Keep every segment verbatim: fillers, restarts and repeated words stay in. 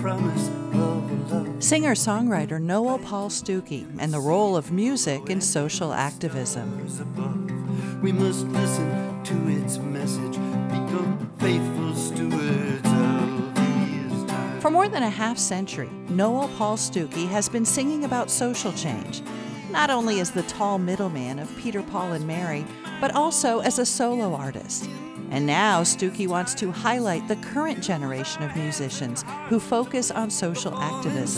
promise of a love. Singer-songwriter Noel Paul Stookey and the role of music in social activism. We must listen to its message, become faithful stewards of these times. For more than a half century, Noel Paul Stookey has been singing about social change, not only as the tall middleman of Peter, Paul, and Mary, but also as a solo artist. And now Stookey wants to highlight the current generation of musicians who focus on social activism.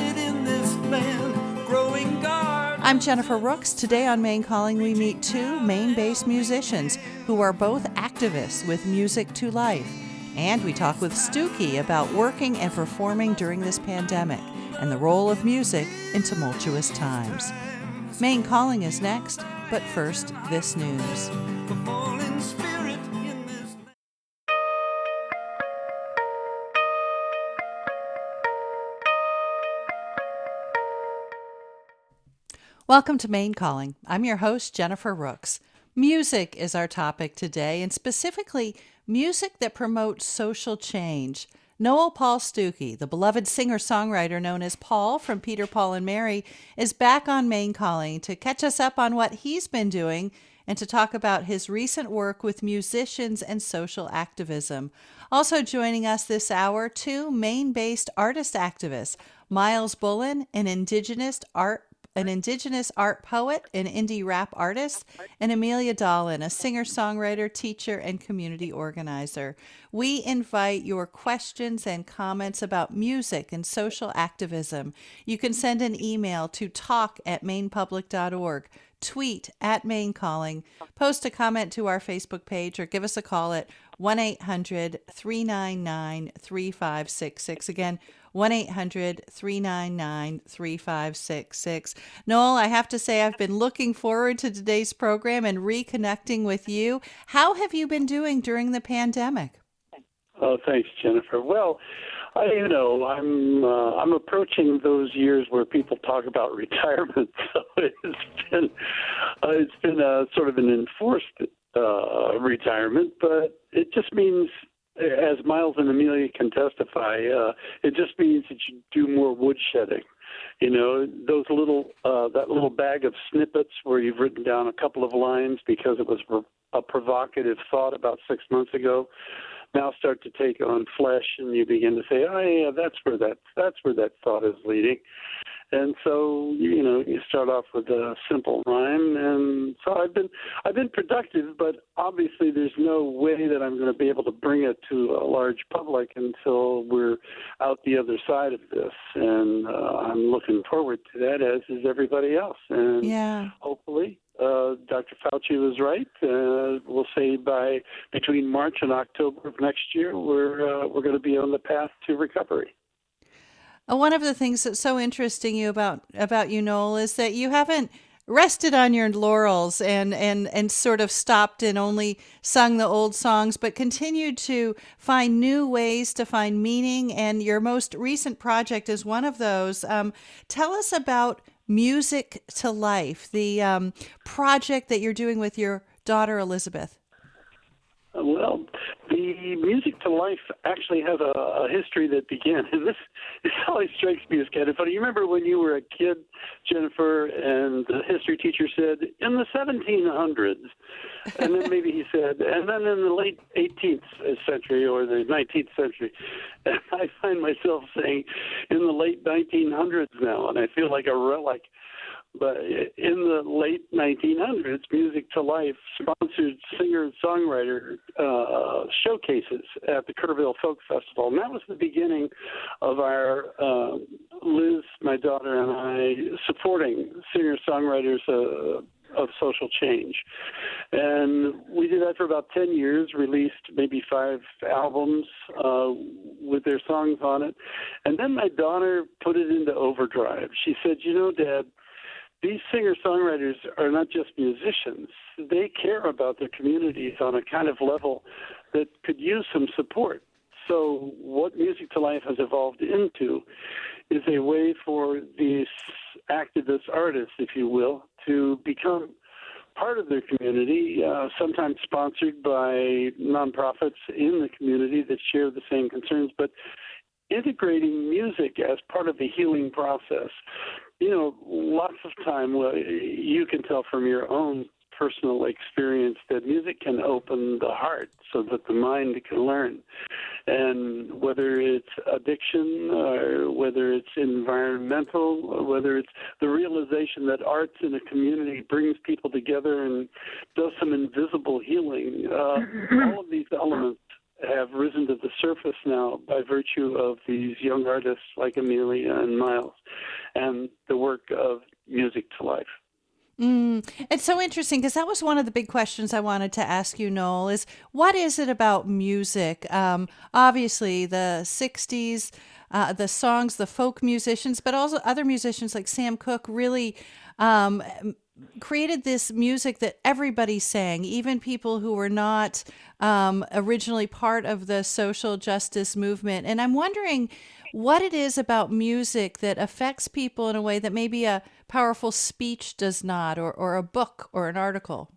I'm Jennifer Rooks. Today on Maine Calling, we meet two Maine-based musicians who are both activists with Music to Life. And we talk with Stookey about working and performing during this pandemic and the role of music in tumultuous times. Maine Calling is next, but first, this news. Welcome to Maine Calling. I'm your host, Jennifer Rooks. Music is our topic today, and specifically music that promotes social change. Noel Paul Stookey, the beloved singer-songwriter known as Paul from Peter, Paul, and Mary, is back on Maine Calling to catch us up on what he's been doing and to talk about his recent work with musicians and social activism. Also joining us this hour, two Maine-based artist activists, Miles Bullen, an indigenous art an Indigenous art poet and indie rap artist, and Amelia Dolan, a singer-songwriter, teacher, and community organizer. We invite your questions and comments about music and social activism. You can send an email to talk at mainepublic dot org, tweet at Maine Calling, post a comment to our Facebook page, or give us a call at one eight hundred three nine nine three five six six. Again, one eight hundred three nine nine three five six six. Noel, I have to say I've been looking forward to today's program and reconnecting with you. How have you been doing during the pandemic? Oh, thanks, Jennifer. Well, I, you know, I'm uh, I'm approaching those years where people talk about retirement, so it's been uh, it's been a sort of an enforced uh, retirement, but it just means, as Miles and Amelia can testify, uh, it just means that you do more woodshedding. You know, those little, uh, that little bag of snippets where you've written down a couple of lines because it was a provocative thought about six months ago, now start to take on flesh, and you begin to say, oh yeah, that's where that that's where that thought is leading. And so, you know, you start off with a simple rhyme, and so I've been I've been productive, but obviously there's no way that I'm going to be able to bring it to a large public until we're out the other side of this. And uh, I'm looking forward to that, as is everybody else. And yeah. hopefully uh, Doctor Fauci was right. Uh, we'll say by between March and October of next year, we're uh, we're going to be on the path to recovery. One of the things that's so interesting you about about you, Noel, is that you haven't rested on your laurels and, and, and sort of stopped and only sung the old songs, but continued to find new ways to find meaning. And your most recent project is one of those. Um, tell us about Music to Life, the um, project that you're doing with your daughter, Elizabeth. Well, the Music to Life actually has a, a history that began, and this, this always strikes me as kind of funny. You remember when you were a kid, Jennifer, and the history teacher said, in the seventeen hundreds, and then maybe he said, and then in the late eighteenth century or the nineteenth century, and I find myself saying, in the late nineteen hundreds now, and I feel like a relic. But in the late nineteen hundreds, Music to Life sponsored singer and songwriter uh, showcases at the Kerrville Folk Festival. And that was the beginning of our, uh, Liz, my daughter, and I supporting singer-songwriters uh, of social change. And we did that for about ten years, released maybe five albums uh, with their songs on it. And then my daughter put it into overdrive. She said, you know, Dad, these singer-songwriters are not just musicians. They care about their communities on a kind of level that could use some support. So what Music to Life has evolved into is a way for these activist artists, if you will, to become part of their community, uh, sometimes sponsored by nonprofits in the community that share the same concerns, but integrating music as part of the healing process. You know, lots of time, well, you can tell from your own personal experience that music can open the heart so that the mind can learn. And whether it's addiction or whether it's environmental, or whether it's the realization that arts in a community brings people together and does some invisible healing, uh, all of these elements have risen to the surface now by virtue of these young artists like Amelia and Miles and the work of Music to Life. Mm, it's so interesting because that was one of the big questions I wanted to ask you, Noel, is what is it about music? Um, obviously, the sixties, uh, the songs, the folk musicians, but also other musicians like Sam Cooke really um, created this music that everybody sang, even people who were not um, originally part of the social justice movement. And I'm wondering what it is about music that affects people in a way that maybe a powerful speech does not, or, or a book or an article.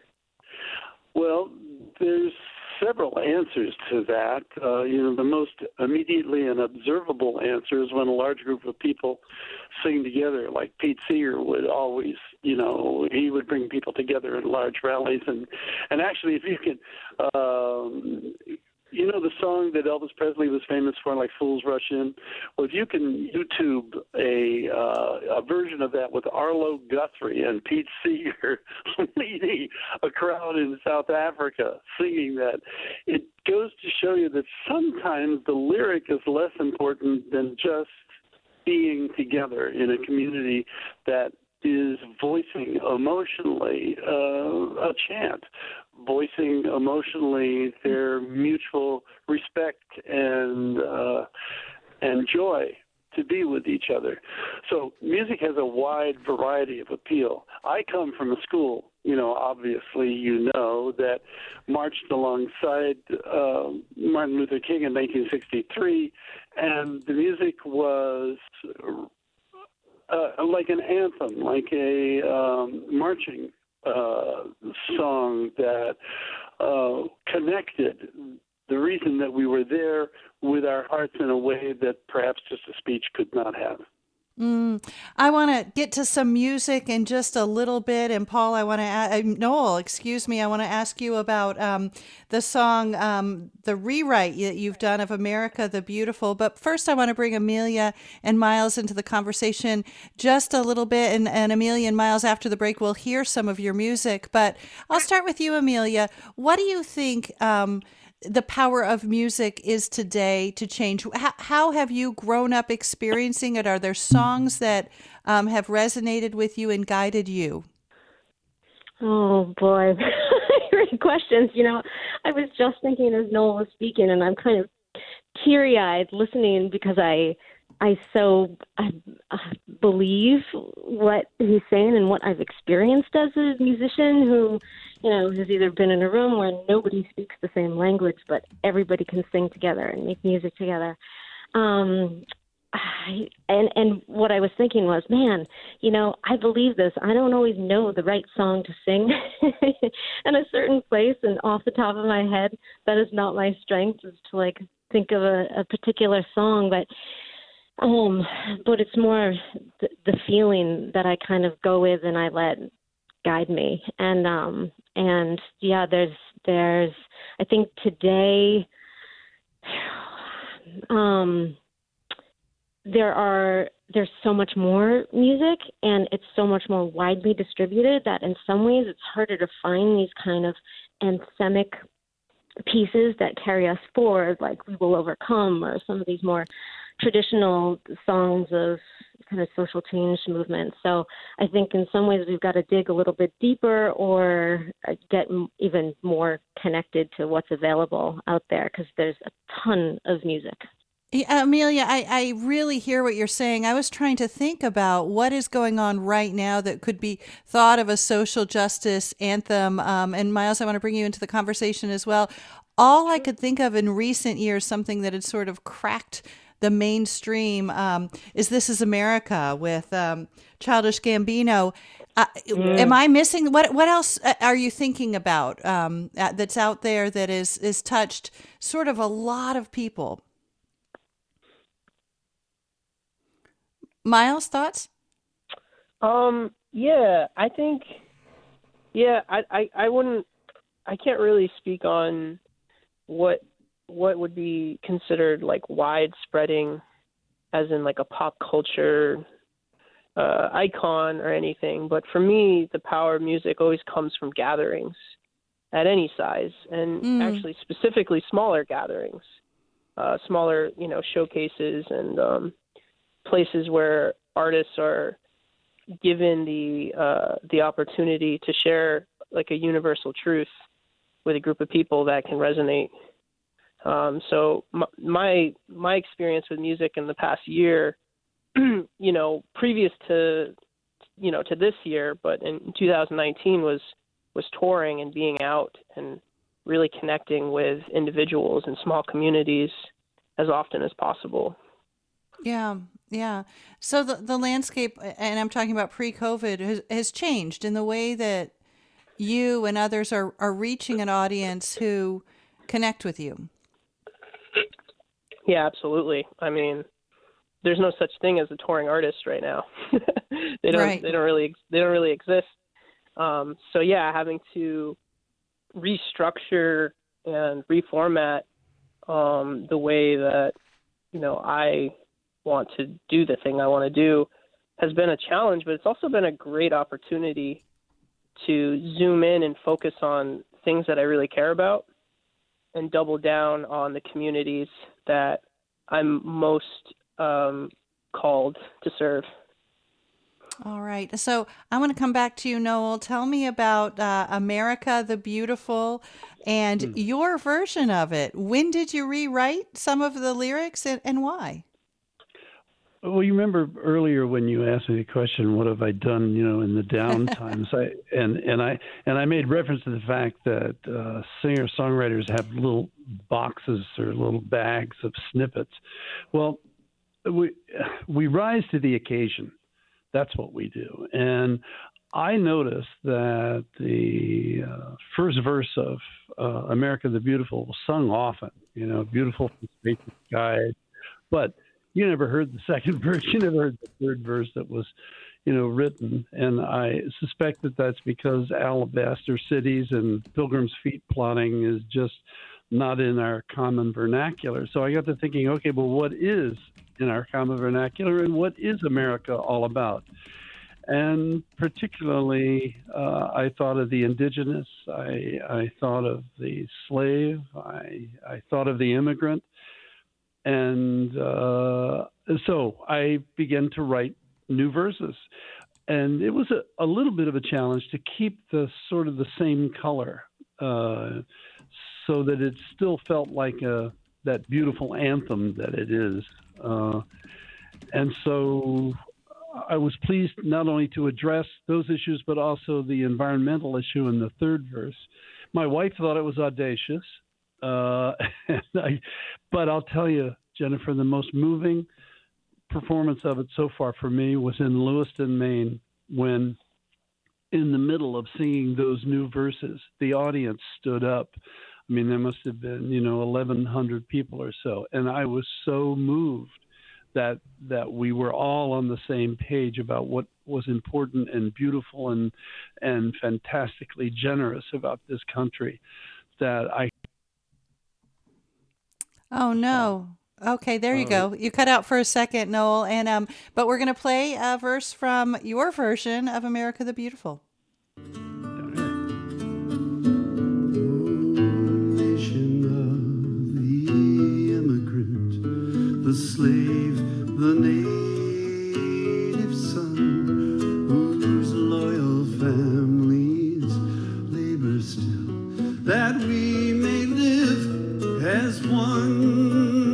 Well, there's several answers to that. Uh, you know, the most immediately and observable answer is when a large group of people sing together, like Pete Seeger would always, you know, he would bring people together in large rallies. And, and actually, if you can, um, you know the song that Elvis Presley was famous for, like Fools Rush In? Well, if you can YouTube a uh, a version of that with Arlo Guthrie and Pete Seeger leading a crowd in South Africa singing that, it goes to show you that sometimes the lyric is less important than just being together in a community that is voicing emotionally uh, a chant, voicing emotionally their mutual respect and uh, and joy to be with each other. So music has a wide variety of appeal. I come from a school, you know, obviously you know, that marched alongside uh, Martin Luther King in nineteen sixty-three, and the music was uh, like an anthem, like a um, marching uh, song that uh, connected the reason that we were there with our hearts in a way that perhaps just a speech could not have. Mm, I want to get to some music in just a little bit. And Paul, I want to, ask, Noel, excuse me, I want to ask you about um, the song, um, the rewrite that you've done of America the Beautiful. But first, I want to bring Amelia and Miles into the conversation just a little bit. And, and Amelia and Miles, after the break, we'll hear some of your music. But I'll start with you, Amelia. What do you think um, the power of music is today to change? How, how have you grown up experiencing it? Are there songs that um, have resonated with you and guided you? Oh, boy. Great questions. You know, I was just thinking as Noel was speaking, and I'm kind of teary-eyed listening because I I so I, uh, believe what he's saying and what I've experienced as a musician who, you know, has either been in a room where nobody speaks the same language, but everybody can sing together and make music together. Um, I, and and what I was thinking was, man, you know, I believe this. I don't always know the right song to sing in a certain place, and off the top of my head, that is not my strength, is to like think of a, a particular song, but. Um, but it's more the, the feeling that I kind of go with and I let guide me. And, um, and yeah, there's, there's, I think today, um, there are, there's so much more music and it's so much more widely distributed that in some ways it's harder to find these kind of anthemic pieces that carry us forward, like We Will Overcome, or some of these more traditional songs of kind of social change movements. So I think in some ways we've got to dig a little bit deeper or get even more connected to what's available out there, because there's a ton of music. Yeah, Amelia, I, I really hear what you're saying. I was trying to think about what is going on right now that could be thought of a social justice anthem. Um, and Miles, I want to bring you into the conversation as well. All I could think of in recent years, something that had sort of cracked the mainstream, um, is This Is America with um, Childish Gambino. Uh, mm. Am I missing? What What else are you thinking about um, that's out there that is is touched sort of a lot of people? Miles, thoughts? Um, yeah, I think, yeah, I, I, I wouldn't, I can't really speak on what what would be considered like widespreading, as in like a pop culture uh, icon or anything. But for me, the power of music always comes from gatherings at any size, and Mm. actually specifically smaller gatherings, uh, smaller, you know, showcases and um, places where artists are given the uh, the opportunity to share like a universal truth with a group of people that can resonate. Um, so my, my my experience with music in the past year, you know, previous to you know to this year, but in two thousand nineteen was was touring and being out and really connecting with individuals and small communities as often as possible. Yeah, yeah. So the the landscape, and I'm talking about pre-COVID, has, has changed in the way that you and others are, are reaching an audience who connect with you. Yeah, absolutely. I mean, there's no such thing as a touring artist right now. they don't. Right. They don't really. They don't really exist. Um, so yeah, having to restructure and reformat um, the way that you know I want to do the thing I want to do has been a challenge, but it's also been a great opportunity to zoom in and focus on things that I really care about and double down on the communities that I'm most um, called to serve. All right. So I want to come back to you, Noel. Tell me about uh, America the Beautiful and Hmm. your version of it. When did you rewrite some of the lyrics, and, and why? Well, you remember earlier when you asked me the question, "What have I done?" You know, in the downtimes, I and and I and I made reference to the fact that uh, singer songwriters have little boxes or little bags of snippets. Well, we we rise to the occasion. That's what we do, and I noticed that the uh, first verse of uh, "America the Beautiful" was sung often. You know, beautiful from space to sky, but you never heard the second verse. You never heard the third verse that was, you know, written. And I suspect that that's because alabaster cities and Pilgrim's Feet plotting is just not in our common vernacular. So I got to thinking, okay, well, what is in our common vernacular, and what is America all about? And particularly, uh, I thought of the indigenous. I, I thought of the slave. I, I thought of the immigrant. And uh, so I began to write new verses. And it was a, a little bit of a challenge to keep the sort of the same color uh, so that it still felt like a, that beautiful anthem that it is. Uh, and so I was pleased not only to address those issues, but also the environmental issue in the third verse. My wife thought it was audacious. Uh, and I, but I'll tell you, Jennifer, the most moving performance of it so far for me was in Lewiston, Maine, when in the middle of singing those new verses, the audience stood up. I mean, there must have been, you know, eleven hundred people or so. And I was so moved that that we were all on the same page about what was important and beautiful and and fantastically generous about this country that I Oh no. Okay, there you uh, go. You cut out for a second, Noel, and um, but we're gonna play a verse from your version of America the Beautiful. Nation of the immigrant, the slave, the native son, whose loyal families labor still, that we may live as one.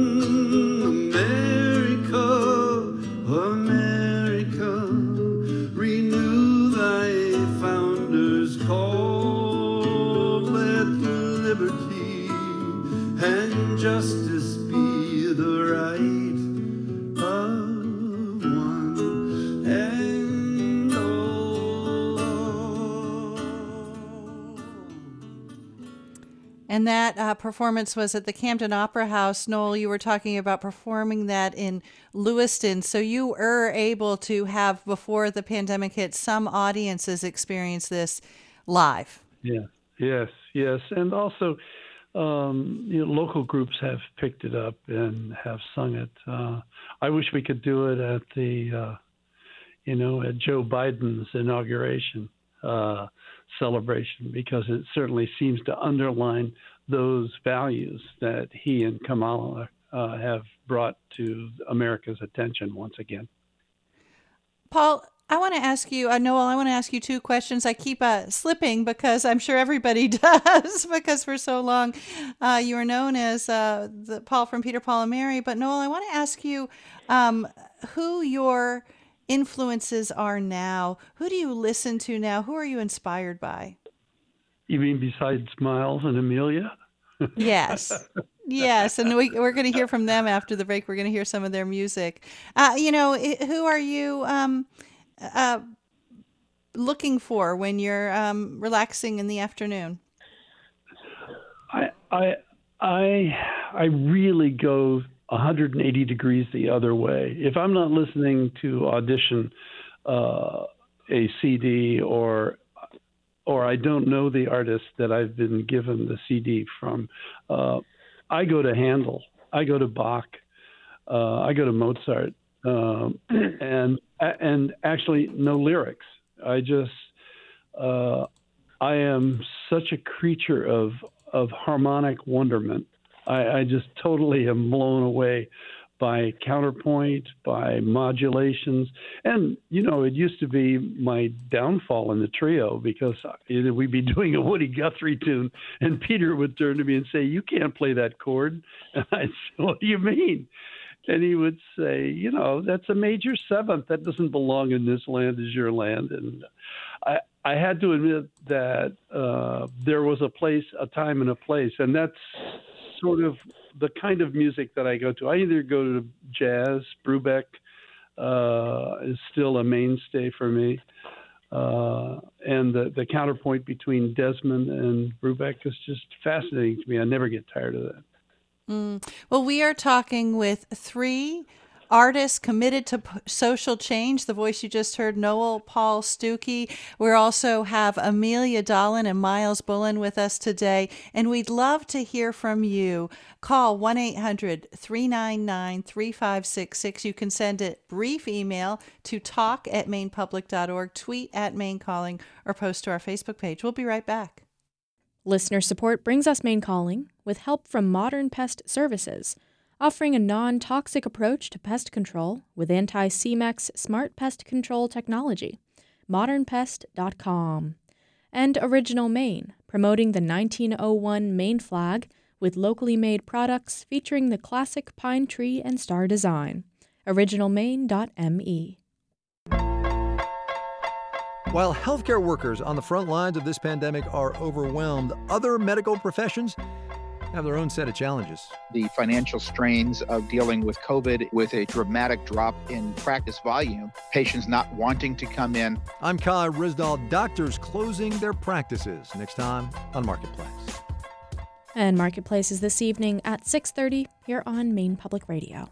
America, America, renew thy founders' call. Let liberty and justice be the right of one and all. And And that uh, performance was at the Camden Opera House. Noel, you were talking about performing that in Lewiston. So you were able to have, before the pandemic hit, some audiences experience this live. Yeah, yes, yes. And also, um, you know, local groups have picked it up and have sung it. Uh, I wish we could do it at the, uh, you know, at Joe Biden's inauguration uh, celebration, because it certainly seems to underline those values that he and Kamala uh, have brought to America's attention once again. Paul, I want to ask you, uh, Noel, I want to ask you two questions. I keep uh, slipping because I'm sure everybody does, because for so long uh, you were known as uh, the Paul from Peter, Paul, and Mary. But Noel, I want to ask you um, who your influences are now. Who do you listen to now? Who are you inspired by? You mean besides Miles and Amelia? Yes. Yes. And we, we're going to hear from them after the break. We're going to hear some of their music. Uh, you know, who are you um, uh, looking for when you're um, relaxing in the afternoon? I, I, I, I really go one hundred eighty degrees the other way. If I'm not listening to Audition, uh, a C D, or or I don't know the artist that I've been given the C D from, uh, I go to Handel, I go to Bach, uh, I go to Mozart, um, and and actually no lyrics. I just uh, I am such a creature of of harmonic wonderment. I, I just totally am blown away by counterpoint, by modulations. And, you know, it used to be my downfall in the trio, because we'd be doing a Woody Guthrie tune and Peter would turn to me and say, "You can't play that chord." And I'd say, "What do you mean?" And he would say, "You know, that's a major seventh. That doesn't belong in This Land Is Your Land." And I, I had to admit that uh, there was a place, a time and a place. And that's sort of the kind of music that I go to. I either go to jazz. Brubeck uh, is still a mainstay for me. Uh, and the, the counterpoint between Desmond and Brubeck is just fascinating to me. I never get tired of that. Mm. Well, we are talking with three artists committed to p- social change. The voice you just heard, Noel Paul Stookey. We also have Amelia Dolan and Miles Bullen with us today, and we'd love to hear from you. Call one eight hundred three nine nine three five six six. You can send a brief email to talk at maine public dot org, tweet at Maine Calling, or post to our Facebook page. We'll be right back. Listener support brings us Maine Calling with help from Modern Pest Services, offering a non-toxic approach to pest control with anti-C M E X smart pest control technology. modern pest dot com. And Original Maine, promoting the nineteen oh one Maine flag with locally made products featuring the classic pine tree and star design. original maine dot m e. While healthcare workers on the front lines of this pandemic are overwhelmed, other medical professions have their own set of challenges. The financial strains of dealing with COVID with a dramatic drop in practice volume, patients not wanting to come in. I'm Kai Risdahl. Doctors closing their practices. Next time on Marketplace. And Marketplace is this evening at six thirty here on Maine Public Radio.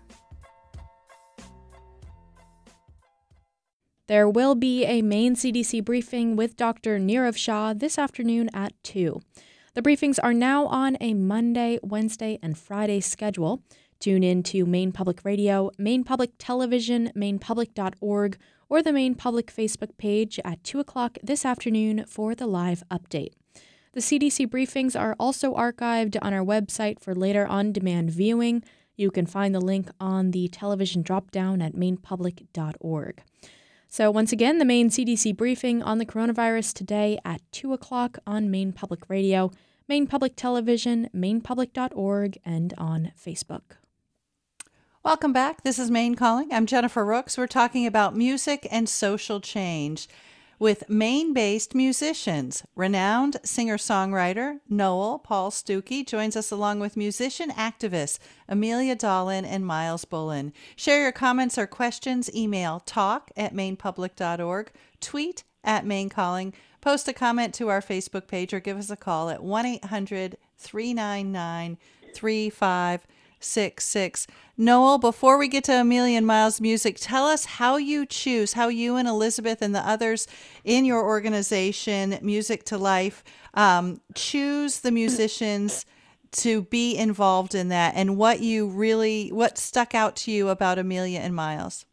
There will be a Maine C D C briefing with Doctor Nirav Shah this afternoon at two. The briefings are now on a Monday, Wednesday, and Friday schedule. Tune in to Maine Public Radio, Maine Public Television, maine public dot org, or the Maine Public Facebook page at two o'clock this afternoon for the live update. The C D C briefings are also archived on our website for later on-demand viewing. You can find the link on the television drop-down at maine public dot org. So once again, the Maine C D C briefing on the coronavirus today at two o'clock on Maine Public Radio, Maine Public Television, maine public dot org, and on Facebook. Welcome back. This is Maine Calling. I'm Jennifer Rooks. We're talking about music and social change with Maine-based musicians. Renowned singer-songwriter Noel Paul Stookey joins us along with musician activists Amelia Dolan and Miles Bullen. Share your comments or questions. Email talk at maine public dot org, tweet at Maine Calling, post a comment to our Facebook page, or give us a call at one eight hundred three nine nine, three five six six. Noel, before we get to Amelia and Miles Music, tell us how you choose, how you and Elizabeth and the others in your organization, Music to Life, um, choose the musicians to be involved in that, and what you really, what stuck out to you about Amelia and Miles.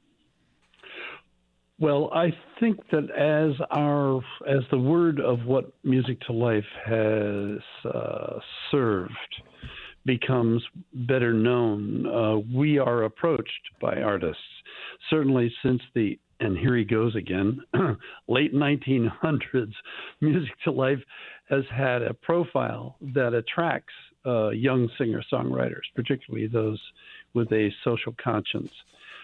Well, I think that as our as the word of what Music to Life has uh, served becomes better known, uh, we are approached by artists. Certainly since the, and here he goes again, late nineteen hundreds, Music to Life has had a profile that attracts uh, young singer-songwriters, particularly those with a social conscience.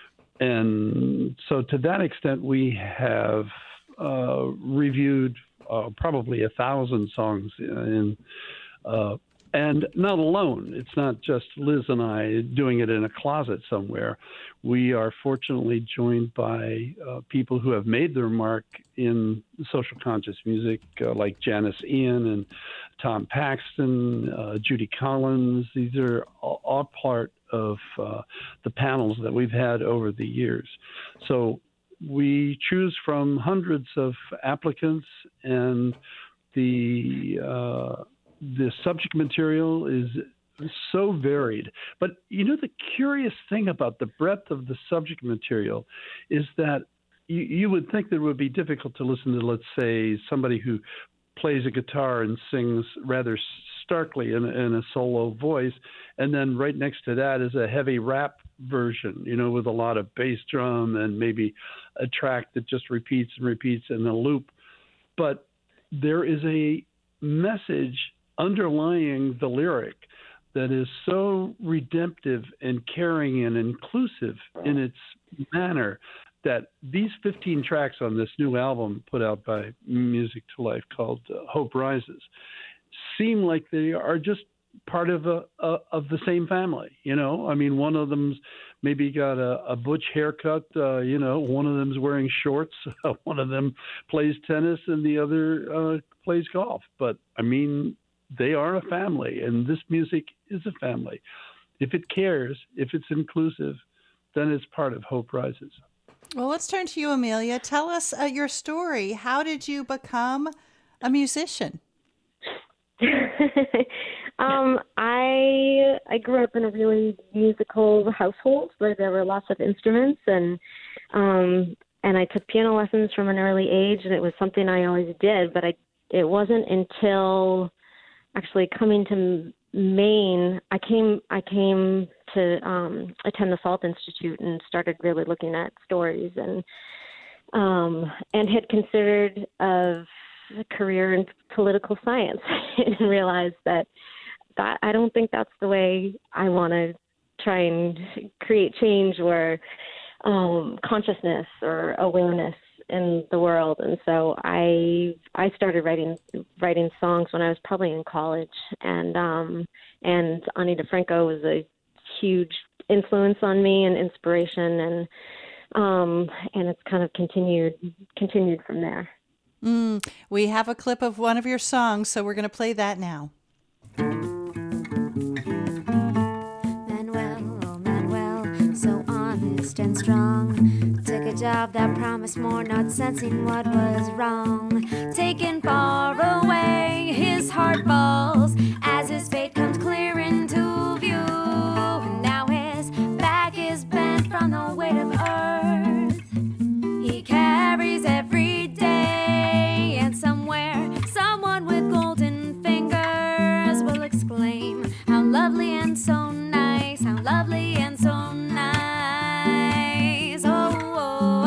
And so to that extent, we have uh, reviewed uh, probably a thousand songs in uh, and not alone. It's not just Liz and I doing it in a closet somewhere. We are fortunately joined by uh, people who have made their mark in social conscious music, uh, like Janice Ian and Tom Paxton, uh, Judy Collins. These are all, all part of uh, the panels that we've had over the years. So we choose from hundreds of applicants, and the uh, the subject material is so varied. But you know, the curious thing about the breadth of the subject material is that you, you would think that it would be difficult to listen to, let's say, somebody who plays a guitar and sings rather starkly in, in a solo voice, and then right next to that is a heavy rap version, you know, with a lot of bass drum and maybe a track that just repeats and repeats in a loop. But there is a message underlying the lyric that is so redemptive and caring and inclusive in its manner that these fifteen tracks on this new album put out by Music to Life called uh, Hope Rises seem like they are just part of a, a of the same family. You know, I mean, one of them's maybe got a, a butch haircut, uh, you know, one of them's wearing shorts, one of them plays tennis, and the other uh, plays golf. But I mean, they are a family, and this music is a family. If it cares, if it's inclusive, then it's part of Hope Rises. Well, let's turn to you, Amelia. Tell us uh, your story. How did you become a musician? um, I I grew up in a really musical household where there were lots of instruments, and um, and I took piano lessons from an early age, and it was something I always did. But I it wasn't until actually coming to Maine, I came I came to um, attend the Salt Institute and started really looking at stories, and um, and had considered a career in political science and realized that that I don't think that's the way I want to try and create change or um, consciousness or awareness in the world. And so I I started writing writing songs when I was probably in college, and um, and Ani DeFranco was a huge influence on me and inspiration, and um, and it's kind of continued continued from there. Mm, we have a clip of one of your songs, so we're going to play that now. Manuel, oh Manuel, so honest and strong. Took a job that promised more, not sensing what was wrong. Taken far away, his heart falls as his fate comes clear into view. And now his back is bent from the weight of earth. He carries every day, and somewhere someone with golden fingers will exclaim, how lovely and so nice, how lovely and so nice. Oh, oh,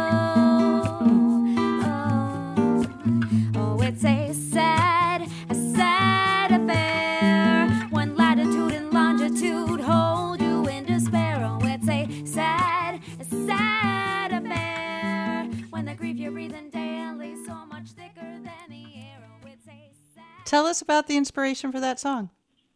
oh, oh, oh, it's a sad, a sad affair when latitude and longitude hold you in despair. Oh, it's a sad, a sad affair when the grief you're breathing daily so much thicker than the air. Oh, it's a sad. Tell us about the inspiration for that song.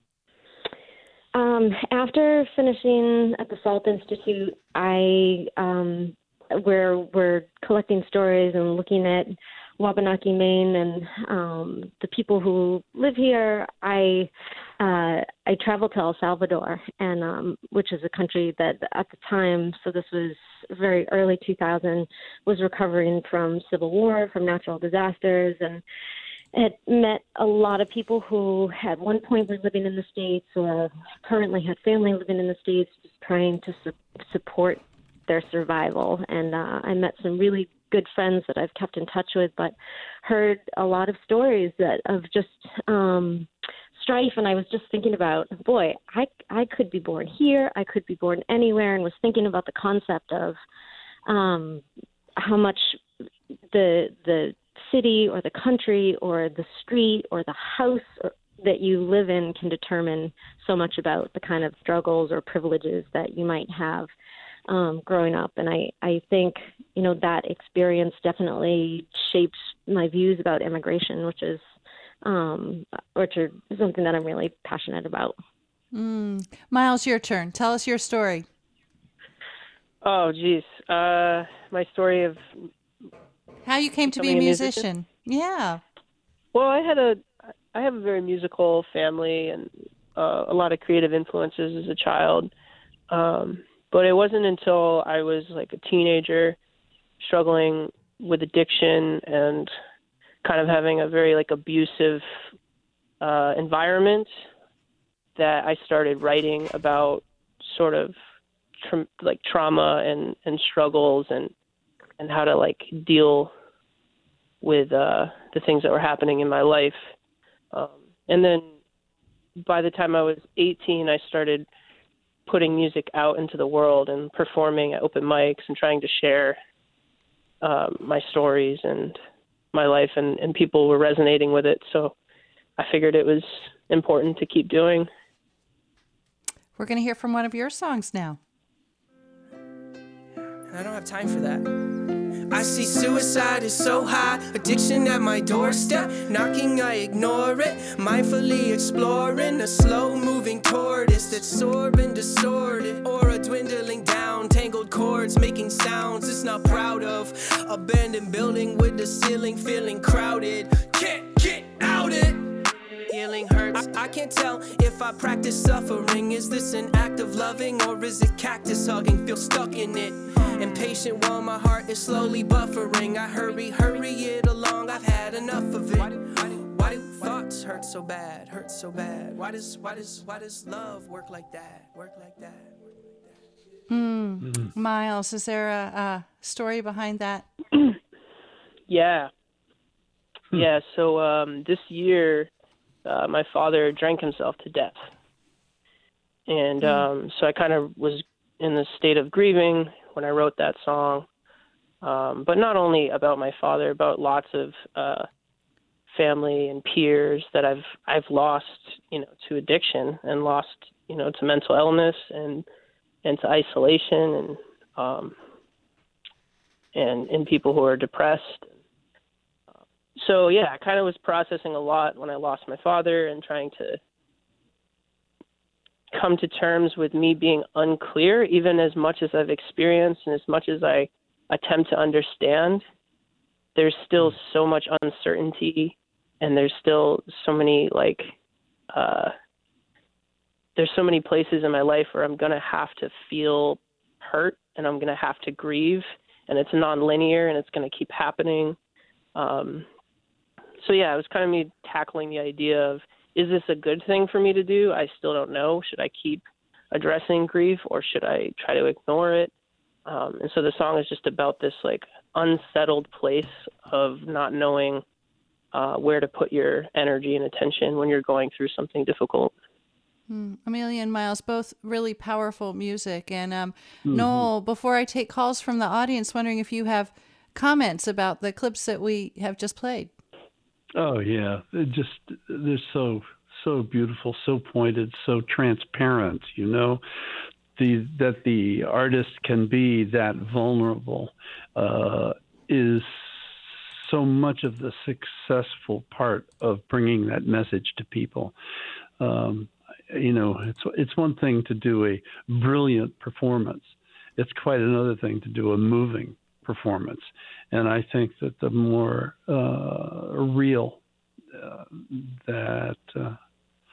Um, after finishing at the Salt Institute, I um, we're we're collecting stories and looking at Wabanaki, Maine, and um, the people who live here. I uh, I traveled to El Salvador, and um, which is a country that at the time, so this was very early two thousand, was recovering from civil war, from natural disasters, and had met a lot of people who at one point were living in the States or currently had family living in the States, just trying to su- support their survival. And uh, I met some really good friends that I've kept in touch with, but heard a lot of stories that of just um, strife. And I was just thinking about, boy, I, I could be born here, I could be born anywhere, and was thinking about the concept of um, how much the the city or the country or the street or the house or, that you live in can determine so much about the kind of struggles or privileges that you might have um, growing up. And I, I think, you know, that experience definitely shaped my views about immigration, which is um, which are something that I'm really passionate about. Mm. Miles, your turn. Tell us your story. Oh, geez. Uh, my story of how you came to be a musician. musician. Yeah. Well, I had a, I have a very musical family and uh, a lot of creative influences as a child. Um, but it wasn't until I was like a teenager, struggling with addiction and kind of having a very like abusive uh, environment, that I started writing about sort of tra- like trauma and, and struggles and and how to like deal with uh, the things that were happening in my life. Um, and then by the time I was eighteen, I started putting music out into the world and performing at open mics and trying to share um, my stories and my life, and, and people were resonating with it. So I figured it was important to keep doing. We're going to hear from one of your songs now. I don't have time for that. I see suicide is so high, addiction at my doorstep, knocking, I ignore it, mindfully exploring a slow-moving tortoise that's soaring distorted, or a dwindling down, tangled chords making sounds it's not proud of, abandoned building with the ceiling feeling crowded, can't get out it. Healing hurts. I, I can't tell if I practice suffering. Is this an act of loving, or is it cactus hugging? Feel stuck in it. Impatient while my heart is slowly buffering. I hurry, hurry it along. I've had enough of it. Why do, why do, why do thoughts hurt so bad? Hurt so bad. Why does why does why does love work like that? Work like that. Work like that. Mm. Mm-hmm. Miles, is there a, a story behind that? Yeah. Yeah. So um, this year. Uh, my father drank himself to death. And um, so I kind of was in the state of grieving when I wrote that song. Um, but not only about my father, about lots of uh, family and peers that I've I've lost, you know, to addiction and lost, you know, to mental illness and and to isolation and um, and and people who are depressed. So, yeah, I kind of was processing a lot when I lost my father and trying to come to terms with me being unclear, even as much as I've experienced and as much as I attempt to understand. There's still so much uncertainty, and there's still so many, like, uh, there's so many places in my life where I'm going to have to feel hurt and I'm going to have to grieve, and it's nonlinear and it's going to keep happening. Um, So, yeah, it was kind of me tackling the idea of, is this a good thing for me to do? I still don't know. Should I keep addressing grief, or should I try to ignore it? Um, and so the song is just about this, like, unsettled place of not knowing uh, where to put your energy and attention when you're going through something difficult. Mm. Amelia and Miles, both really powerful music. And um, Mm-hmm. Noel, before I take calls from the audience, wondering if you have comments about the clips that we have just played. Oh yeah, it just they're so so beautiful, so pointed, so transparent. You know, the that the artist can be that vulnerable uh, is so much of the successful part of bringing that message to people. Um, you know, it's it's one thing to do a brilliant performance. It's quite another thing to do a moving performance. And I think that the more uh, real uh, that uh,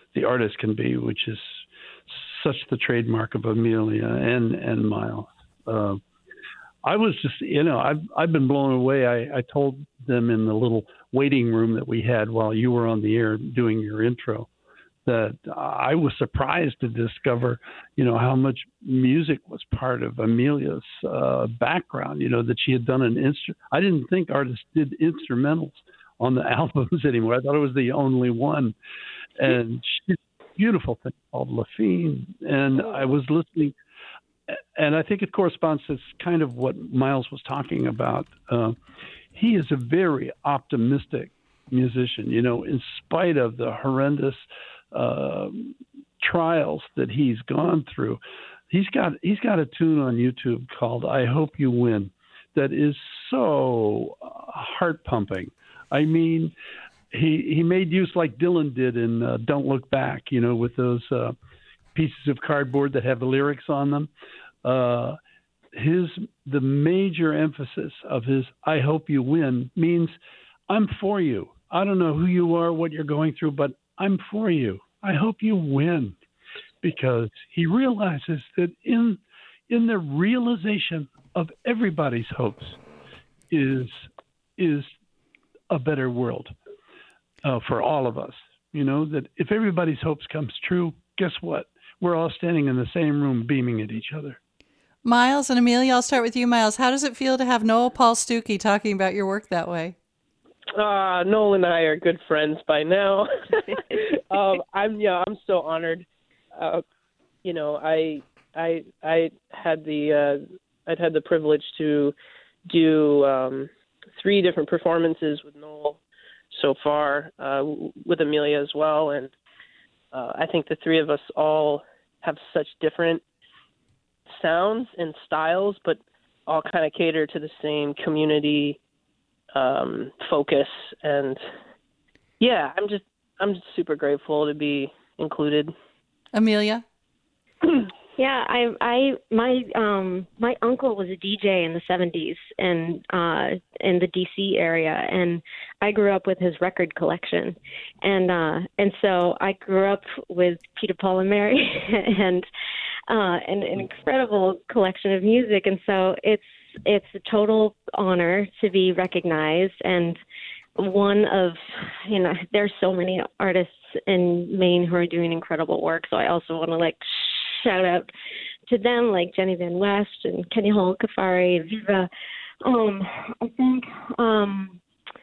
the artist can be, which is such the trademark of Amelia and and Miles. Uh, I was just, you know, I've I've been blown away. I, I told them in the little waiting room that we had while you were on the air doing your intro that I was surprised to discover, you know, how much music was part of Amelia's uh, background. You know, that she had done an instrument. I didn't think artists did instrumentals on the albums anymore. I thought it was the only one. And she's a beautiful thing called La Fine. And I was listening, and I think it corresponds to kind of what Miles was talking about. Uh, he is a very optimistic musician, you know, in spite of the horrendous uh, trials that he's gone through. He's got he's got a tune on YouTube called "I Hope You Win" that is so uh, heart pumping. I mean, he he made use like Dylan did in uh, "Don't Look Back," you know, with those uh, pieces of cardboard that have the lyrics on them. Uh, his the major emphasis of his "I hope you win" means I'm for you. I don't know who you are, what you're going through, but I'm for you. I hope you win, because he realizes that in in the realization of everybody's hopes is is a better world uh, for all of us. You know, that if everybody's hopes comes true, guess what? We're all standing in the same room beaming at each other. Miles and Amelia, I'll start with you, Miles. How does it feel to have Noel Paul Stookey talking about your work that way? Uh, Noel and I are good friends by now. um, I'm yeah, I'm so honored. Uh, you know, I I I had the uh, I'd had the privilege to do um, three different performances with Noel so far, uh, with Amelia as well, and uh, I think the three of us all have such different sounds and styles, but all kind of cater to the same community um, focus. And yeah, I'm just I'm just super grateful to be included. Amelia? Yeah, I, I, my, um, my uncle was a D J in the seventies and uh, in the D C area, and I grew up with his record collection, and uh, and so I grew up with Peter, Paul, and Mary, and uh, and an incredible collection of music, and so it's it's a total honor to be recognized, and one of, you know, there's so many artists in Maine who are doing incredible work, so I also want to like shout out to them, like Jenny Van West and Kenny Hall, Kafari, Viva. Um, I think, um,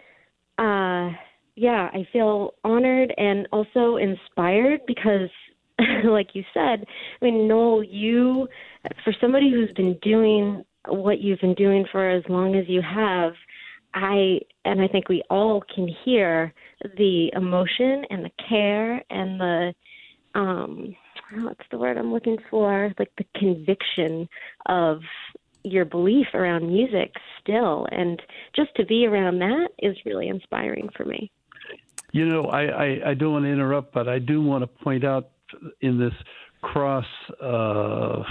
uh, yeah, I feel honored and also inspired because, like you said, I mean, Noel, you, for somebody who's been doing what you've been doing for as long as you have, I, and I think we all can hear the emotion and the care and the, um, what's the word I'm looking for? Like the conviction of your belief around music still. And just to be around that is really inspiring for me. You know, I, I, I don't want to interrupt, but I do want to point out in this cross uh, uh,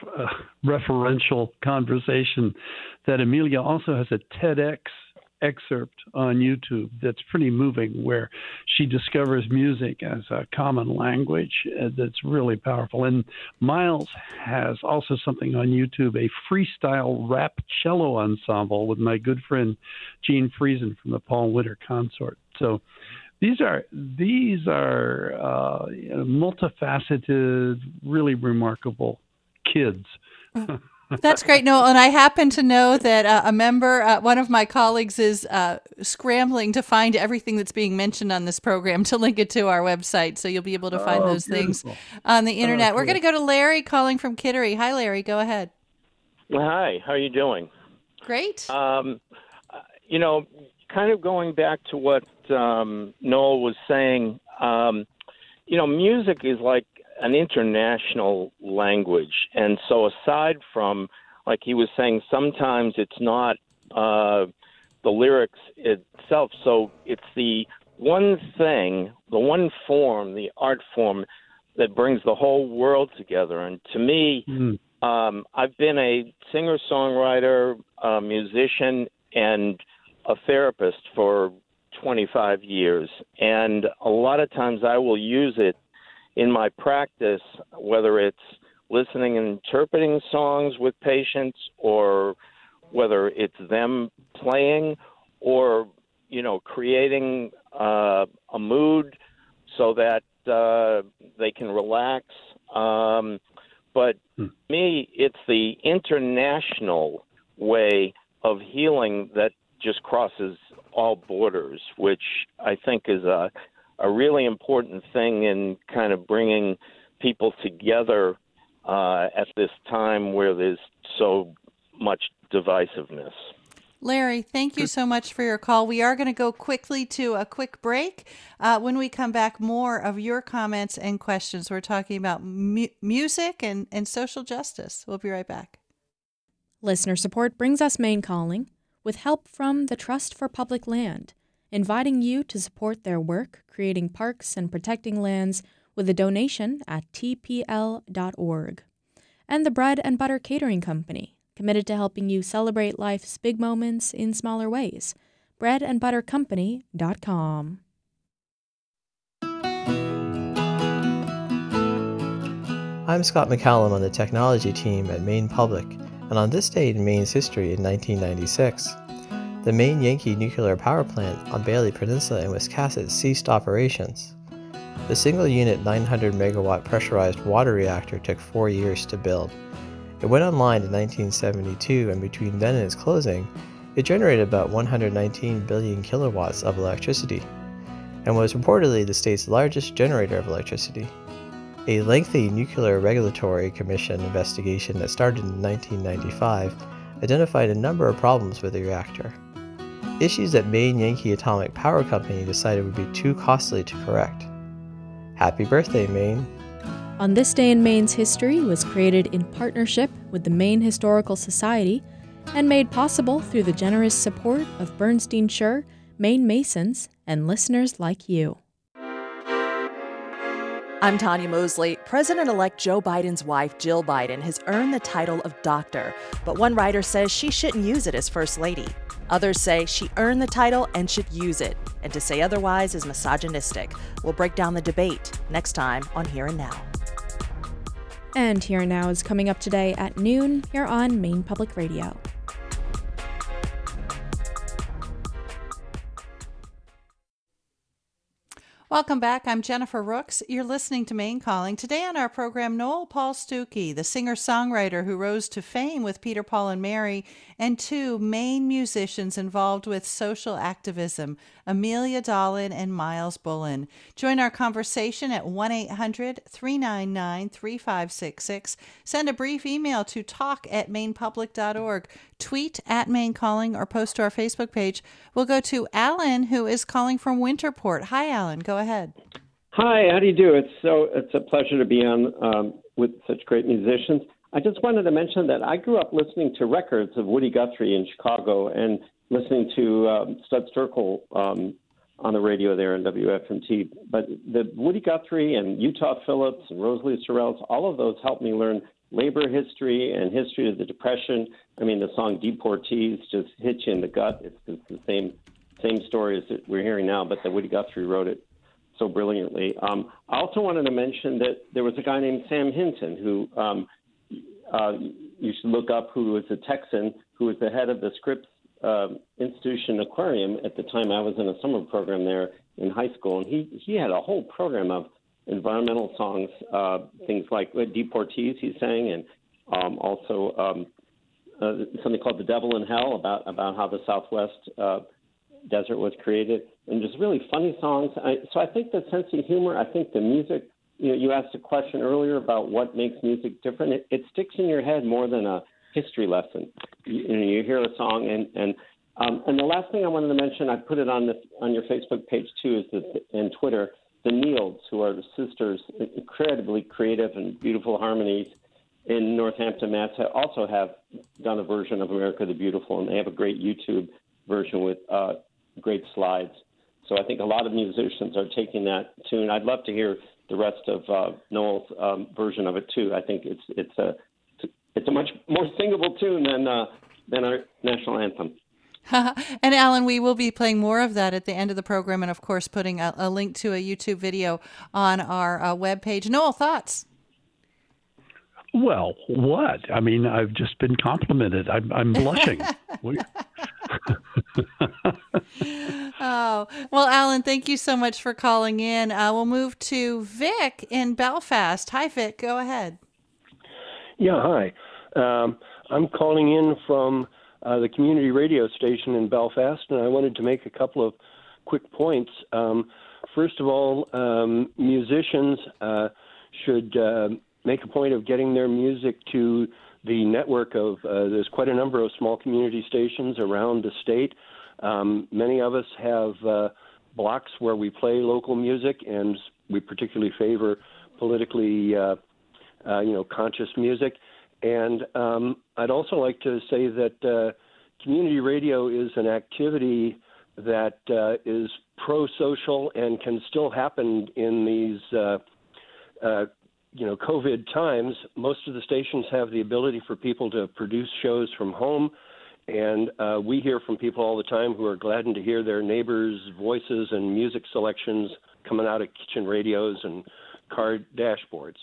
referential conversation that Amelia also has a TEDx excerpt on YouTube that's pretty moving, where she discovers music as a common language that's really powerful. And Miles has also something on YouTube, a freestyle rap cello ensemble with my good friend Gene Friesen from the Paul Winter Consort. So these are these are uh, you know, multifaceted, really remarkable kids. That's great, Noel. And I happen to know that uh, a member, uh, one of my colleagues, is uh, scrambling to find everything that's being mentioned on this program to link it to our website. So you'll be able to find oh, those beautiful. things on the internet. Oh, We're going to go to Larry calling from Kittery. Hi, Larry. Go ahead. Hi. How are you doing? Great. Um, you know, kind of going back to what um, Noel was saying, um, you know, music is like an international language. And so aside from, like he was saying, sometimes it's not uh, the lyrics itself. So it's the one thing, the one form, the art form that brings the whole world together. And to me, mm-hmm. um, I've been a singer-songwriter, a musician, and a therapist for twenty-five years. And a lot of times I will use it in my practice, whether it's listening and interpreting songs with patients, or whether it's them playing, or, you know, creating uh, a mood so that uh, they can relax. Um, but hmm. me, it's the international way of healing that just crosses all borders, which I think is a, a really important thing in kind of bringing people together uh, at this time where there's so much divisiveness. Larry, thank you so much for your call. We are going to go quickly to a quick break. Uh, when we come back, more of your comments and questions. We're talking about mu- music and, and social justice. We'll be right back. Listener support brings us Maine Calling, with help from the Trust for Public Land, inviting you to support their work creating parks and protecting lands with a donation at t p l dot org. And the Bread and Butter Catering Company, committed to helping you celebrate life's big moments in smaller ways. bread and butter company dot com. I'm Scott McCallum on the technology team at Maine Public, and on this date in Maine's history in nineteen ninety-six, the Maine Yankee Nuclear Power Plant on Bailey Peninsula in Wiscasset ceased operations. The single-unit nine hundred megawatt pressurized water reactor took four years to build. It went online in nineteen seventy-two, and between then and its closing, it generated about one hundred nineteen billion kilowatts of electricity, and was reportedly the state's largest generator of electricity. A lengthy Nuclear Regulatory Commission investigation that started in nineteen ninety-five identified a number of problems with the reactor. Issues that Maine Yankee Atomic Power Company decided would be too costly to correct. Happy birthday, Maine! On This Day in Maine's History was created in partnership with the Maine Historical Society and made possible through the generous support of Bernstein Schur, Maine Masons, and listeners like you. I'm Tanya Mosley. President-elect Joe Biden's wife, Jill Biden, has earned the title of doctor, but one writer says she shouldn't use it as First Lady. Others say she earned the title and should use it, and to say otherwise is misogynistic. We'll break down the debate next time on Here and Now. And Here and Now is coming up today at noon here on Maine Public Radio. Welcome back. I'm Jennifer Rooks. You're listening to Maine Calling. Today on our program, Noel Paul Stookey, the singer-songwriter who rose to fame with Peter, Paul, and Mary, and two Maine musicians involved with social activism, Amelia Dolan and Miles Bullen. Join our conversation at one eight hundred three nine nine three five six six. Send a brief email to talk at maine public dot org. Tweet at Maine Calling or post to our Facebook page. We'll go to Alan, who is calling from Winterport. Hi, Alan. Go ahead. Hi, how do you do? It's so it's a pleasure to be on um, with such great musicians. I just wanted to mention that I grew up listening to records of Woody Guthrie in Chicago and listening to um, Stud Sterkel um, on the radio there in W F M T. But the Woody Guthrie and Utah Phillips and Rosalie Sorrells, all of those helped me learn labor history and history of the Depression. I mean, the song Deportees just hits you in the gut. It's, it's the same same story as we're hearing now, but that Woody Guthrie wrote it so brilliantly. Um, I also wanted to mention that there was a guy named Sam Hinton who um, uh, you should look up, who was a Texan, who was the head of the Scripps uh, Institution Aquarium at the time I was in a summer program there in high school. And he, he had a whole program of environmental songs, uh, things like Deportees he sang, and um, also um, uh, something called The Devil in Hell, about, about how the Southwest uh, desert was created, and just really funny songs. I, so I think the sense of humor, I think the music, you know, you asked a question earlier about what makes music different. It, it sticks in your head more than a history lesson. You, you know, you hear a song, and and um, and the last thing I wanted to mention, I put it on the on your Facebook page too, is that, and Twitter, the Neilds, who are the sisters, incredibly creative and beautiful harmonies in Northampton, Mass, also have done a version of America the Beautiful, and they have a great YouTube version with uh, great slides. So I think a lot of musicians are taking that tune. I'd love to hear the rest of uh, Noel's um, version of it too. I think it's it's a it's a much more singable tune than uh, than our national anthem. And Alan, we will be playing more of that at the end of the program, and of course, putting a, a link to a YouTube video on our uh, webpage. Noel, thoughts? Well, what? I mean, I've just been complimented. I'm, I'm blushing. Oh, well, Alan, thank you so much for calling in. Uh, we'll move to Vic in Belfast. Hi, Vic. Go ahead. Yeah, hi. Um, I'm calling in from uh, the community radio station in Belfast, and I wanted to make a couple of quick points. Um, first of all, um, musicians uh, should uh, make a point of getting their music to the network of, uh, there's quite a number of small community stations around the state. Um, many of us have uh, blocks where we play local music, and we particularly favor politically, uh, uh, you know, conscious music. And um, I'd also like to say that uh, community radio is an activity that uh, is pro-social and can still happen in these, uh, uh, you know, COVID times. Most of the stations have the ability for people to produce shows from home. And uh, we hear from people all the time who are gladdened to hear their neighbors' voices and music selections coming out of kitchen radios and car dashboards.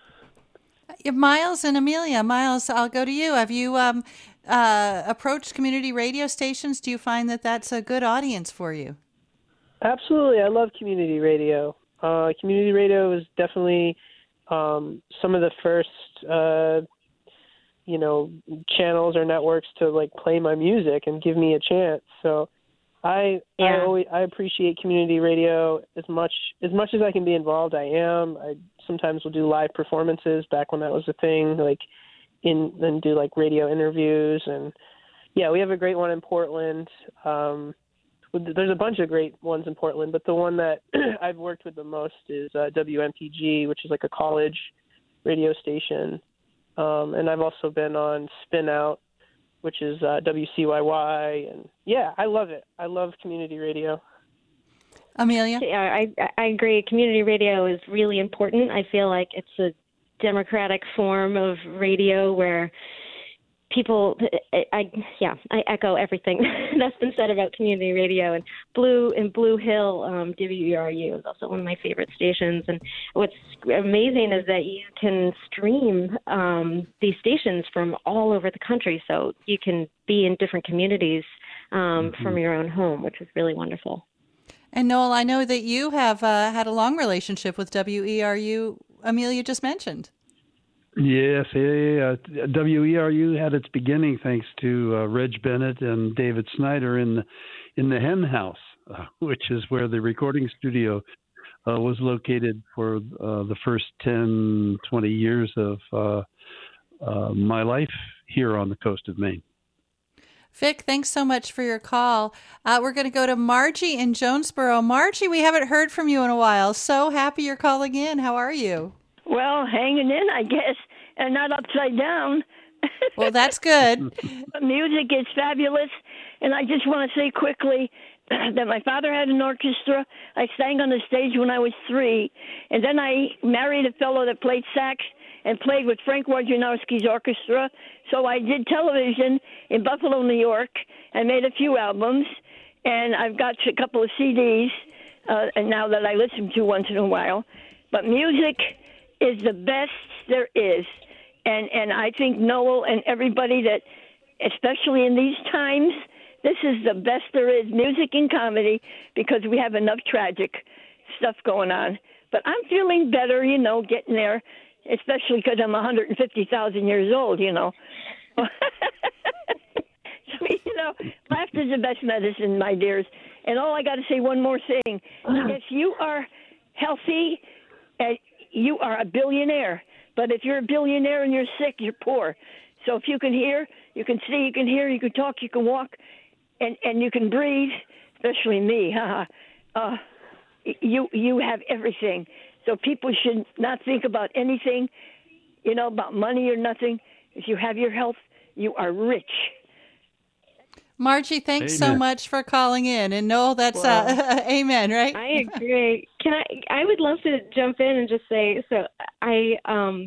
Miles and Amelia. Miles, I'll go to you. Have you um, uh, approached community radio stations? Do you find that that's a good audience for you? Absolutely. I love community radio. Uh, community radio is definitely um, some of the first uh, you know, channels or networks to like play my music and give me a chance. So I Yeah. I always I appreciate community radio as much as much as I can be involved. I am. I sometimes will do live performances back when that was a thing, like in and do like radio interviews. And yeah, we have a great one in Portland. Um, with- there's a bunch of great ones in Portland, but the one that I've worked with the most is uh, W M P G, which is like a college radio station. Um, and I've also been on Spin Out, which is uh, W C Y Y. And yeah, I love it. I love community radio. Amelia? Yeah, I, I agree. Community radio is really important. I feel like it's a democratic form of radio where people, I, I yeah, I echo everything that's been said about community radio. And Blue in Blue Hill, um, W E R U is also one of my favorite stations. And what's amazing is that you can stream um, these stations from all over the country, so you can be in different communities um, mm-hmm. from your own home, which is really wonderful. And Noel, I know that you have uh, had a long relationship with W E R U. Amelia just mentioned. Yes, yeah, yeah, yeah. W E R U had its beginning thanks to uh, Reg Bennett and David Snyder in the, in the Hen House, uh, which is where the recording studio uh, was located for uh, the first ten, twenty years of uh, uh, my life here on the coast of Maine. Vic, thanks so much for your call. Uh, we're going to go to Margie in Jonesboro. Margie, we haven't heard from you in a while. So happy you're calling in. How are you? Well, hanging in, I guess, and not upside down. Well, that's good. Music is fabulous, and I just want to say quickly that my father had an orchestra. I sang on the stage when I was three, and then I married a fellow that played sax and played with Frank Wojnarowski's orchestra. So I did television in Buffalo, New York, and made a few albums, and I've got a couple of C Ds, uh, and now that I listen to once in a while. But music is the best there is. And and I think Noel and everybody that, especially in these times, this is the best there is, music and comedy, because we have enough tragic stuff going on. But I'm feeling better, you know, getting there, especially because I'm one hundred fifty thousand years old, you know. So, you know, laughter is the best medicine, my dears. And all I got to say one more thing. If you are healthy, uh, you are a billionaire. But if you're a billionaire and you're sick, you're poor. So if you can hear, you can see, you can hear, you can talk, you can walk, and, and you can breathe, especially me, haha, uh, you, you have everything. So people should not think about anything, you know, about money or nothing. If you have your health, you are rich. Margie, thanks Amen. so much for calling in. And Noel, that's Wow. uh, amen, right? I agree. Can I? I would love to jump in and just say, so I um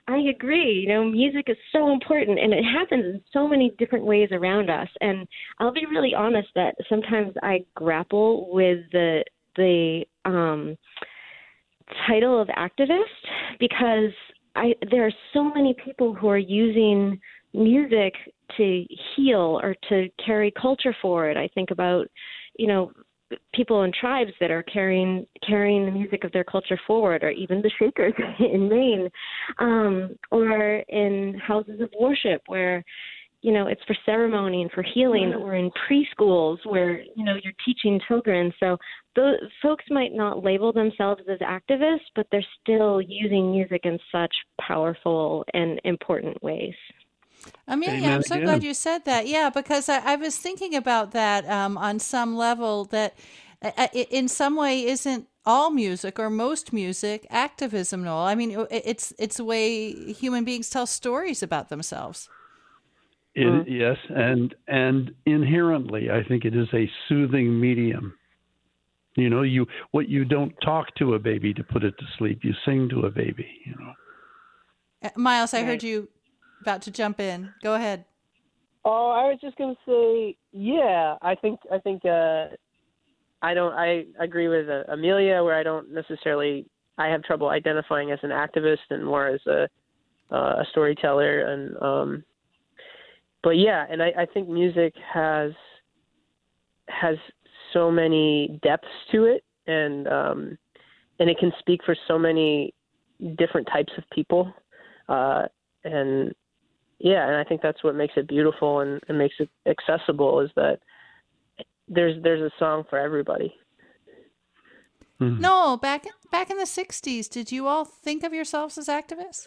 I agree. You know, music is so important, and it happens in so many different ways around us. And I'll be really honest that sometimes I grapple with the the um, title of activist because I there are so many people who are using music to heal or to carry culture forward. I think about, you know, people in tribes that are carrying carrying the music of their culture forward, or even the Shakers in Maine, um, or in houses of worship where, you know, it's for ceremony and for healing, or in preschools where, you know, you're teaching children. So those folks might not label themselves as activists, but they're still using music in such powerful and important ways. Amelia, Amen I'm so again. glad you said that. Yeah, because I, I was thinking about that um, on some level, that uh, uh, i- in some way isn't all music or most music activism, Noel. I mean, it- it's it's the way human beings tell stories about themselves. It, yes, and and inherently, I think it is a soothing medium. You know, you what you don't talk to a baby to put it to sleep, you sing to a baby. You know. Uh, Miles, I Right. heard you about to jump in. Go ahead. Oh, I was just gonna say, yeah. I think I think uh, I don't. I agree with uh, Amelia, where I don't necessarily. I have trouble identifying as an activist and more as a uh, a storyteller, and um, but yeah, and I, I think music has has so many depths to it, and um, and it can speak for so many different types of people, uh, and yeah, and I think that's what makes it beautiful and, and makes it accessible, is that there's there's a song for everybody. Mm-hmm. Noel, back back in the sixties, did you all think of yourselves as activists?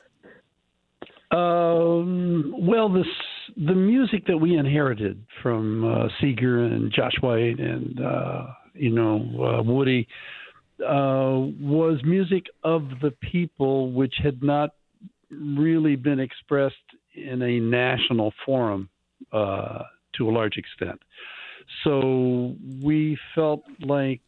Um, well, this the music that we inherited from uh, Seeger and Josh White and uh, you know uh, Woody uh, was music of the people, which had not really been expressed in a national forum uh, to a large extent. So we felt like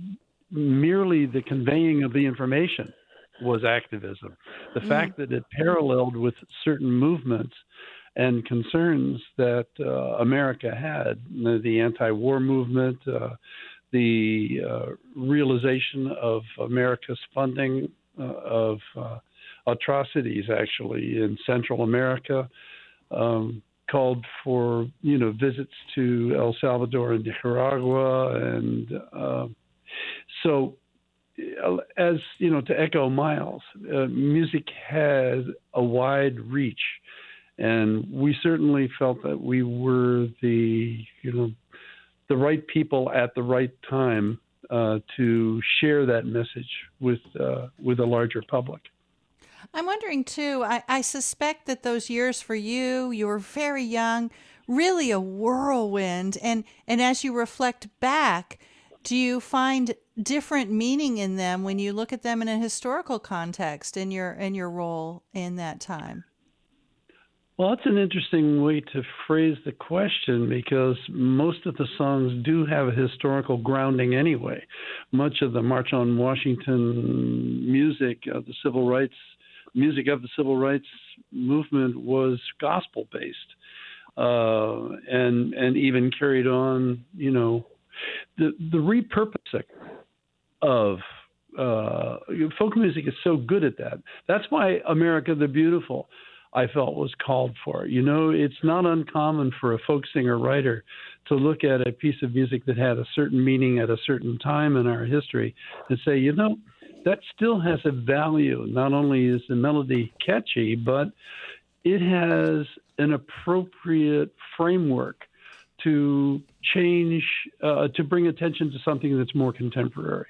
merely the conveying of the information was activism. The Mm. fact that it paralleled with certain movements and concerns that uh, America had, you know, the anti-war movement, uh, the uh, realization of America's funding uh, of uh, atrocities, actually, in Central America, um, called for, you know, visits to El Salvador and Nicaragua, and uh, so, as you know, to echo Miles, uh, music has a wide reach, and we certainly felt that we were the, you know, the right people at the right time uh, to share that message with uh, with a larger public. I'm wondering too, I, I suspect that those years for you, you were very young, really a whirlwind. And, and as you reflect back, do you find different meaning in them when you look at them in a historical context in your in your role in that time? Well, that's an interesting way to phrase the question, because most of the songs do have a historical grounding anyway. Much of the March on Washington music, uh, the civil rights music of the civil rights movement was gospel-based, uh, and and even carried on. You know, the the repurposing of uh, folk music is so good at that. That's why America the Beautiful, I felt, was called for. You know, it's not uncommon for a folk singer writer to look at a piece of music that had a certain meaning at a certain time in our history and say, you know, that still has a value. Not only is the melody catchy, but it has an appropriate framework to change, uh, to bring attention to something that's more contemporary.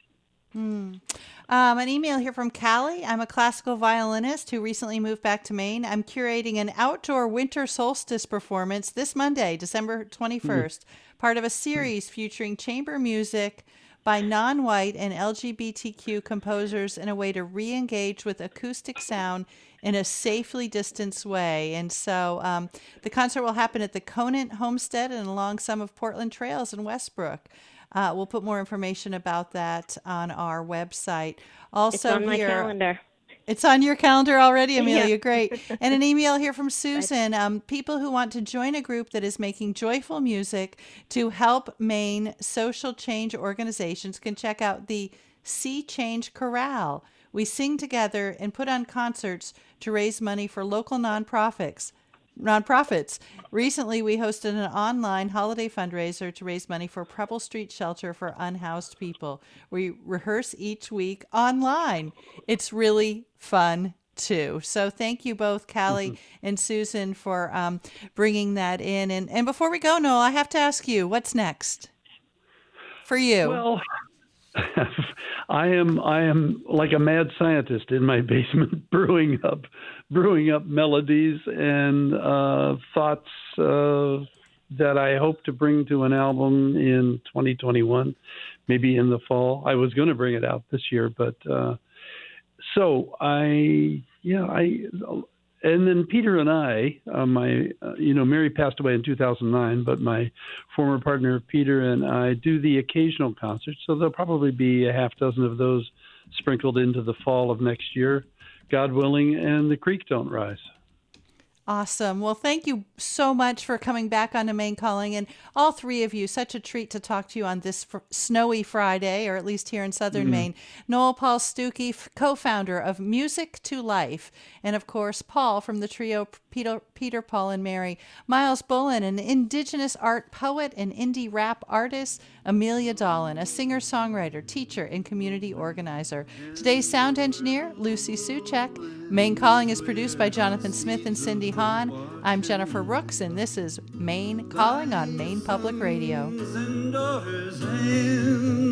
Hmm. Um, an email here from Callie. I'm a classical violinist who recently moved back to Maine. I'm curating an outdoor winter solstice performance this Monday, December twenty-first, mm. part of a series featuring chamber music by non-white and L G B T Q composers in a way to re-engage with acoustic sound in a safely distanced way. And so um, the concert will happen at the Conant Homestead and along some of Portland trails in Westbrook. Uh, we'll put more information about that on our website. Also, it's on my here, calendar. It's on your calendar already, Amelia. Yeah. Great. And an email here from Susan. Um, people who want to join a group that is making joyful music to help Maine social change organizations can check out the Sea Change Chorale. We sing together and put on concerts to raise money for local nonprofits. Nonprofits. Recently, we hosted an online holiday fundraiser to raise money for Preble Street Shelter for unhoused people. We rehearse each week online. It's really fun too. So thank you both, Callie mm-hmm. and Susan, for um, bringing that in. And and before we go, Noel, I have to ask you, what's next for you? Well, I am I am like a mad scientist in my basement, brewing up brewing up melodies and uh, thoughts uh, that I hope to bring to an album in twenty twenty-one, maybe in the fall. I was going to bring it out this year, but uh, so I yeah I and then Peter and I, uh, my uh, you know Mary passed away in two thousand nine, but my former partner Peter and I do the occasional concerts, so there'll probably be a half dozen of those sprinkled into the fall of next year, God willing, and the creek don't rise. Awesome. Well, thank you so much for coming back on to Maine Calling, and all three of you. Such a treat to talk to you on this fr- snowy Friday, or at least here in Southern mm-hmm. Maine. Noel Paul Stuckey, f- co-founder of Music to Life, and of course Paul from the trio Peter, Peter, Paul, and Mary. Miles Bullen, an Indigenous art poet and indie rap artist. Amelia Dolan, a singer-songwriter, teacher, and community organizer. Today's sound engineer, Lucy Suchek. Maine Calling is produced by Jonathan Smith and Cindy Hahn. I'm Jennifer Rooks, and this is Maine Calling on Maine Public Radio.